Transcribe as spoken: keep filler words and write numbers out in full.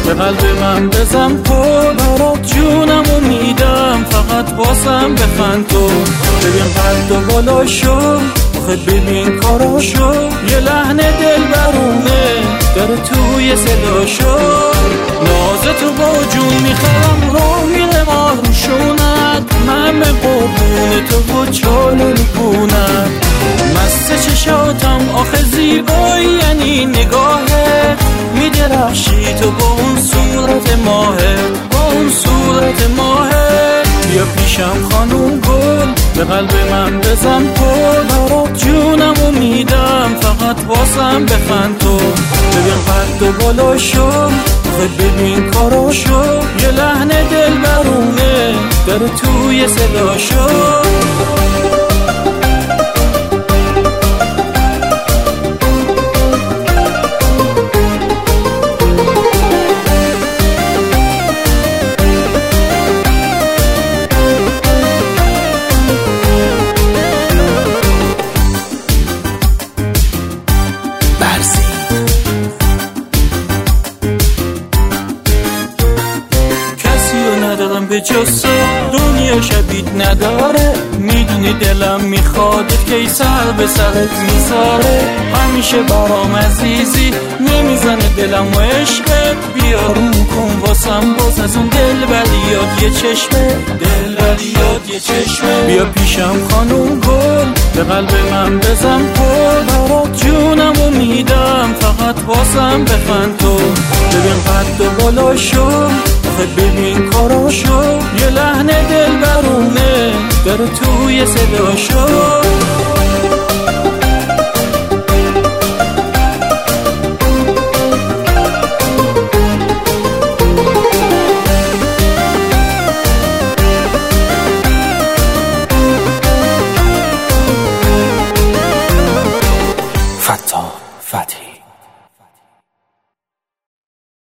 به قلب من بزن پر، برات جونمو میدم فقط واسم بخند تو. ببین قد و بالاشو، آخه ببین کاراشو، یه لحن دل برونه داره توی صداشو. نازتو با جون میخوام رو میره ماهوشونت، من به قربون تو و چاله میکنم. مست چشاتم آخه زیبایی یعنی نگاهت، میدرخشی تو با اون صورت ماهت، با اون صورت ماهت. بیا پیشم خانوم گل، به قلب من بزن پر، برات جونمو میدم فقط واسم بخند تو. ببین قد و بالاشو، آخه ببین کاراشو، یه لحن دل برونه داره توی صداشو. به جز دنیا شبیت نداره، میدونی دلم میخوادت که سر به سرت میذاره. همیشه برام عزیزی، نمیزنه دلم و عشقت. بیا رو کن واسم باز از اون دل بلیاد یه چشمه، دل بلیاد یه چشمه. بیا پیشم خانوم گل، به قلب من بزن پر، برات جونمو میدم فقط واسم بخند تو. ببین قد و بالاشو، آخه ببین کاراشو، یه لحن دل برونه داره توی صداشو.